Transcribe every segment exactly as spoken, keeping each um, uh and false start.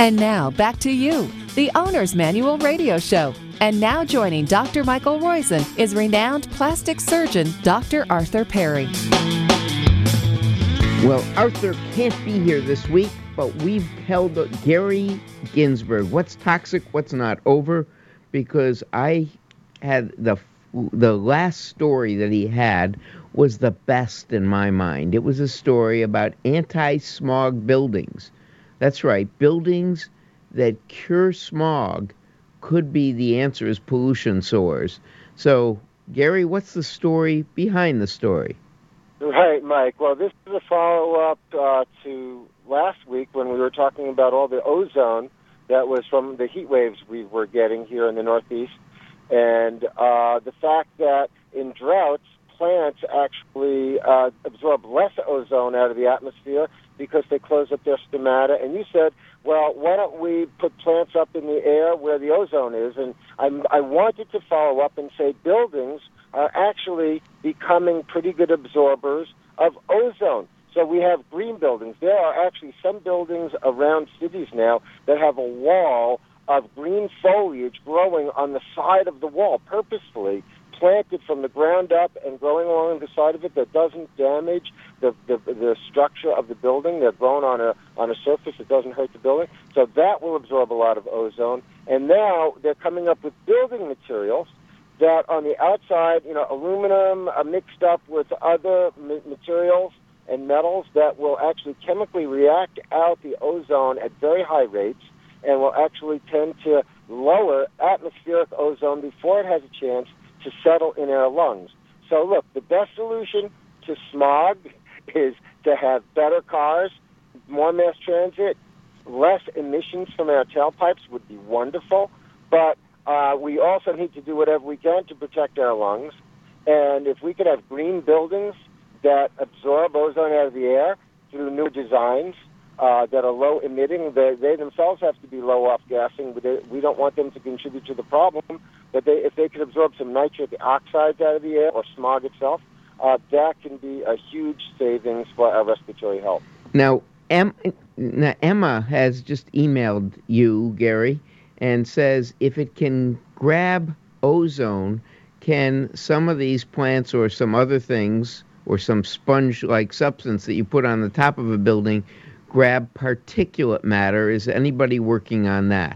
And now, back to you, the Owner's Manual Radio Show. And now joining Doctor Michael Roizen is renowned plastic surgeon Doctor Arthur Perry. Well, Arthur can't be here this week, but we've held Gary Ginsberg, what's toxic, what's not, over, because I had the the last story that he had was the best in my mind. It was a story about anti-smog buildings. That's right, buildings that cure smog could be the answer as pollution soars. So, Gary, what's the story behind the story? Right, Mike. Well, this is a follow-up uh, to last week when we were talking about all the ozone that was from the heat waves we were getting here in the Northeast, and uh, the fact that in droughts, plants actually uh, absorb less ozone out of the atmosphere because they close up their stomata. And you said, well, why don't we put plants up in the air where the ozone is? And I'm, I wanted to follow up and say buildings are actually becoming pretty good absorbers of ozone. So we have green buildings. There are actually some buildings around cities now that have a wall of green foliage growing on the side of the wall, purposefully planted from the ground up and growing along the side of it that doesn't damage the, the the structure of the building. They're grown on a on a surface that doesn't hurt the building. So that will absorb a lot of ozone. And now they're coming up with building materials that on the outside, you know, aluminum uh, mixed up with other ma- materials and metals that will actually chemically react out the ozone at very high rates and will actually tend to lower atmospheric ozone before it has a chance to settle in our lungs. So look, the best solution to smog is to have better cars, more mass transit, less emissions from our tailpipes would be wonderful, but uh, we also need to do whatever we can to protect our lungs. And if we could have green buildings that absorb ozone out of the air through new designs uh, that are low emitting, they, they themselves have to be low off gassing, but they, we don't want them to contribute to the problem. But they, if they could absorb some nitric oxides out of the air or smog itself, uh, that can be a huge savings for our respiratory health. Now, em, now, Emma has just emailed you, Gary, and says if it can grab ozone, can some of these plants or some other things or some sponge-like substance that you put on the top of a building grab particulate matter? Is anybody working on that?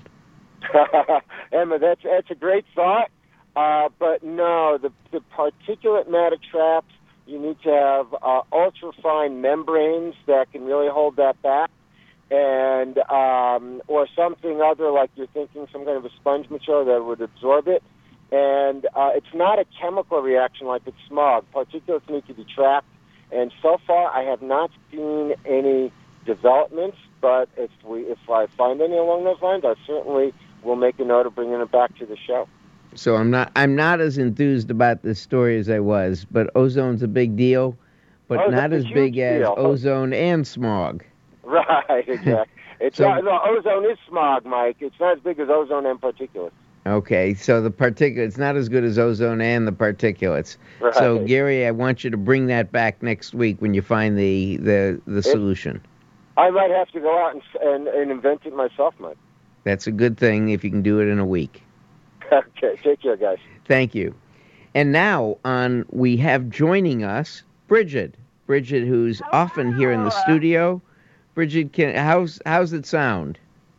Emma, that's that's a great thought, uh, but no, the, the particulate matter traps, you need to have uh, ultra-fine membranes that can really hold that back, and um, or something other like you're thinking, some kind of a sponge material that would absorb it. And uh, it's not a chemical reaction like it's smog. Particulates need to be trapped, and so far I have not seen any developments, but if we if I find any along those lines, I certainly will make a note of bringing it back to the show. So I'm not I'm not as enthused about this story as I was, but ozone's a big deal, but oh, not as big deal. as ozone and smog. Right, exactly. It's so, not, no, ozone is smog, Mike. It's not as big as ozone and particulates. Okay, so the particulates not as good as ozone and the particulates. Right. So Gary, I want you to bring that back next week when you find the the, the solution. It, I might have to go out and, and, and invent it myself, Mike. That's a good thing if you can do it in a week. Okay, take care, guys. Thank you. And now on, we have joining us Bridget. Bridget, who's Hello. often here in the studio. Bridget, can, how's how's it sound?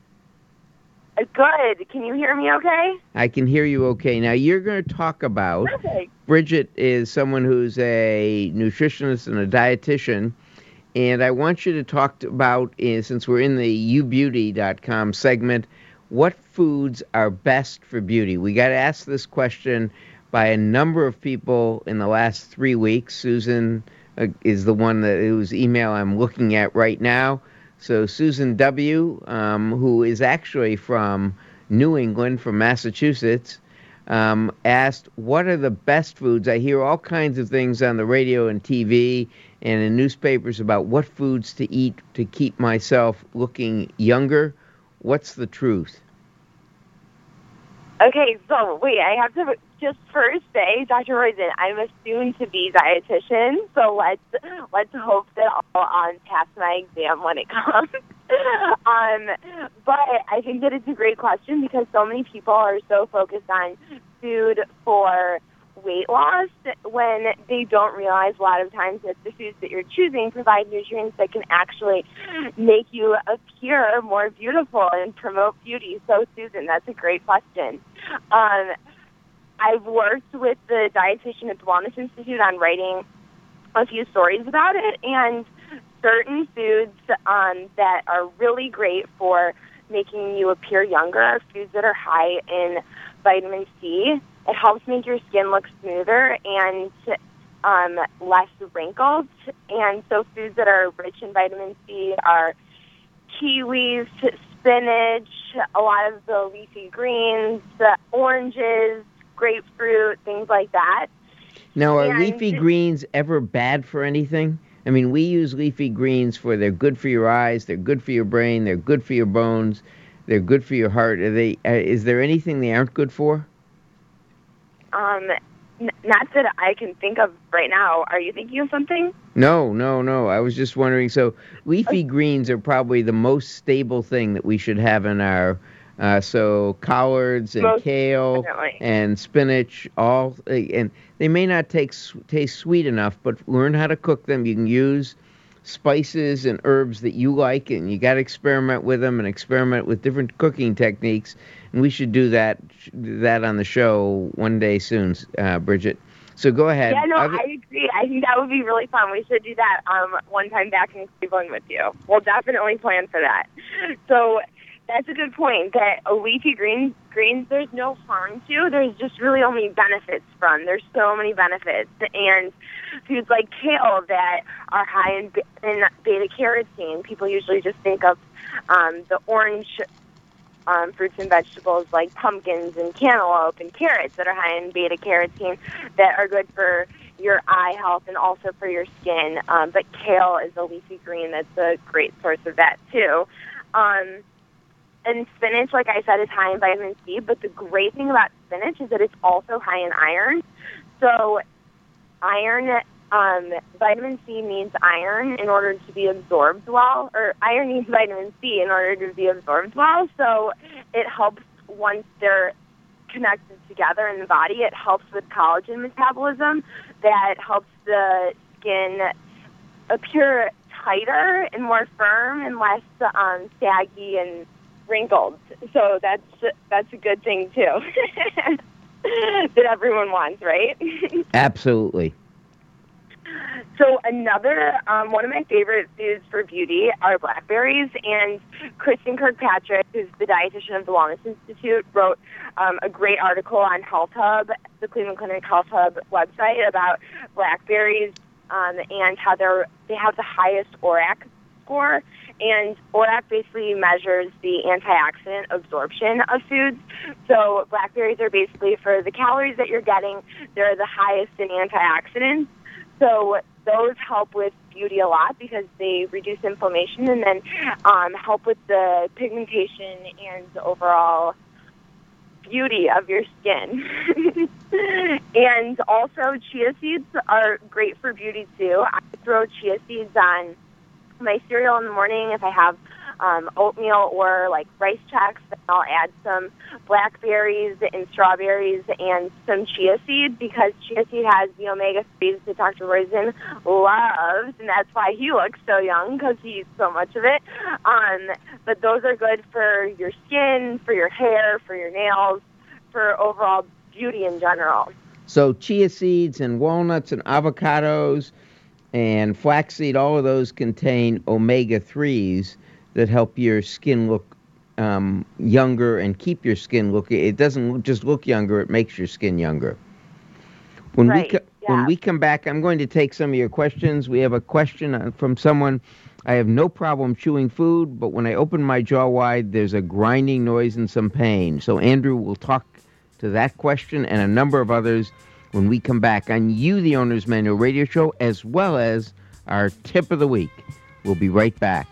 Good. Can you hear me okay? I can hear you okay. Now, you're going to talk about... Perfect. Bridget is someone who's a nutritionist and a dietitian, and I want you to talk about, uh, since we're in the you beauty dot com segment, what foods are best for beauty? We got asked this question by a number of people in the last three weeks. Susan uh, is the one that whose email I'm looking at right now. So Susan W., um, who is actually from New England, from Massachusetts, um, asked, what are the best foods? I hear all kinds of things on the radio and T V and in newspapers about what foods to eat to keep myself looking younger. What's the truth? Okay, so wait, I have to just first say, Doctor Roizen, I'm a soon-to-be dietitian, so let's let's hope that I'll um, pass my exam when it comes. Um, but I think that it's a great question because so many people are so focused on food for weight loss when they don't realize a lot of times that the foods that you're choosing provide nutrients that can actually make you appear more beautiful and promote beauty. So, Susan, that's a great question. Um, I've worked with the dietitian at the Wellness Institute on writing a few stories about it, and certain foods um, that are really great for making you appear younger are foods that are high in vitamin C. It helps make your skin look smoother and um, less wrinkled. And so foods that are rich in vitamin C are kiwis, spinach, a lot of the leafy greens, the oranges, grapefruit, things like that. Now, are and leafy greens ever bad for anything? I mean, we use leafy greens for they're good for your eyes, they're good for your brain, they're good for your bones, they're good for your heart. Are they? Uh, is there anything they aren't good for? Um, n- not that I can think of right now. Are you thinking of something? No, no, no. I was just wondering. So leafy greens are probably the most stable thing that we should have in our, uh, so collards and Most kale definitely. and spinach, all, and they may not take, taste sweet enough, but learn how to cook them. You can use spices and herbs that you like, and you got to experiment with them and experiment with different cooking techniques. And we should do that that on the show one day soon, uh, Bridget. So go ahead. Yeah, no, Other- I agree. I think that would be really fun. We should do that um, one time back in Cleveland with you. We'll definitely plan for that. So that's a good point, that a leafy green, greens there's no harm to. There's just really only benefits from. There's so many benefits. And foods like kale that are high in, in beta-carotene, people usually just think of um, the orange Um, fruits and vegetables like pumpkins and cantaloupe and carrots that are high in beta-carotene that are good for your eye health and also for your skin. Um, but kale is a leafy green that's a great source of that too. Um, and spinach, like I said, is high in vitamin C, but the great thing about spinach is that it's also high in iron. So iron... Um, vitamin C needs iron in order to be absorbed well, or iron needs vitamin C in order to be absorbed well. So it helps once they're connected together in the body. It helps with collagen metabolism. That helps the skin appear tighter and more firm and less um, saggy and wrinkled. So that's that's a good thing too that everyone wants, right? Absolutely. So another, um, one of my favorite foods for beauty are blackberries, and Kristen Kirkpatrick, who's the dietitian of the Wellness Institute, wrote um, a great article on Health Hub, the Cleveland Clinic Health Hub website, about blackberries um, and how they're they have the highest O R A C score, and O R A C basically measures the antioxidant absorption of foods. So blackberries are basically, for the calories that you're getting, they're the highest in antioxidants. So those help with beauty a lot because they reduce inflammation and then um, help with the pigmentation and the overall beauty of your skin. And also chia seeds are great for beauty too. I throw chia seeds on my cereal in the morning if I have um, oatmeal or like rice checks. I'll add some blackberries and strawberries and some chia seed because chia seed has the omega threes that Doctor Roizen loves, and that's why he looks so young because he eats so much of it. Um, but those are good for your skin, for your hair, for your nails, for overall beauty in general. So chia seeds and walnuts and avocados and flaxseed, all of those contain omega threes that help your skin look um, younger and keep your skin looking. It doesn't just look younger; it makes your skin younger. When right. we co- yeah. when we come back, I'm going to take some of your questions. We have a question from someone. I have no problem chewing food, but when I open my jaw wide, there's a grinding noise and some pain. So Andrew will talk to that question and a number of others when we come back on You, the Owner's Manual Radio Show, as well as our tip of the week. We'll be right back.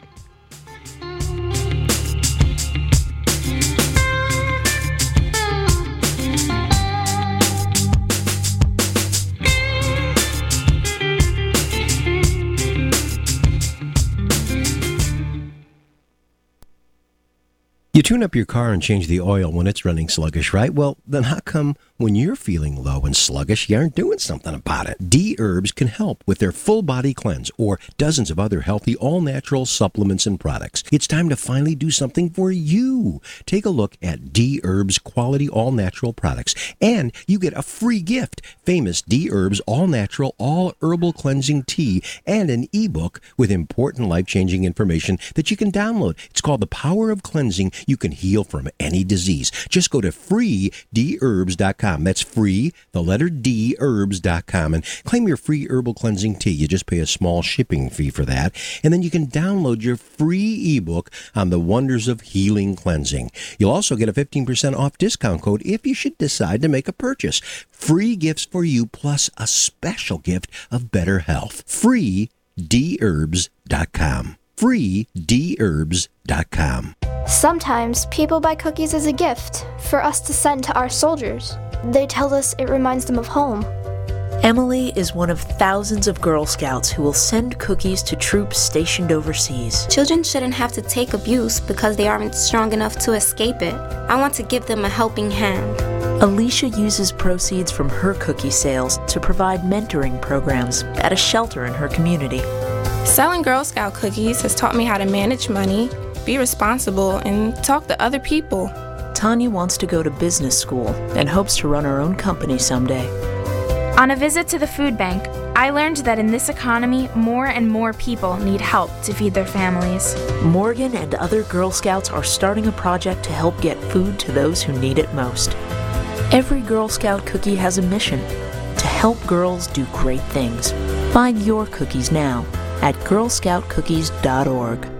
You tune up your car and change the oil when it's running sluggish, right? Well, then how come when you're feeling low and sluggish, you aren't doing something about it? D-Herbs can help with their full body cleanse or dozens of other healthy, all-natural supplements and products. It's time to finally do something for you. Take a look at D-Herbs quality all-natural products, and you get a free gift, famous D-Herbs all-natural, all-herbal cleansing tea, and an ebook with important life-changing information that you can download. It's called The Power of Cleansing. You can heal from any disease. Just go to free d herbs dot com. That's free, the letter D, herbs dot com, and claim your free herbal cleansing tea. You just pay a small shipping fee for that, and then you can download your free ebook on the wonders of healing cleansing. You'll also get a fifteen percent off discount code if you should decide to make a purchase. Free gifts for you, plus a special gift of better health. free d herbs dot com. free d herbs dot com. Sometimes people buy cookies as a gift for us to send to our soldiers. They tell us it reminds them of home. Emily is one of thousands of Girl Scouts who will send cookies to troops stationed overseas. Children shouldn't have to take abuse because they aren't strong enough to escape it. I want to give them a helping hand. Alicia uses proceeds from her cookie sales to provide mentoring programs at a shelter in her community. Selling Girl Scout cookies has taught me how to manage money, be responsible, and talk to other people. Tanya wants to go to business school and hopes to run her own company someday. On a visit to the food bank, I learned that in this economy, more and more people need help to feed their families. Morgan and other Girl Scouts are starting a project to help get food to those who need it most. Every Girl Scout cookie has a mission: to help girls do great things. Find your cookies now at girl scout cookies dot org.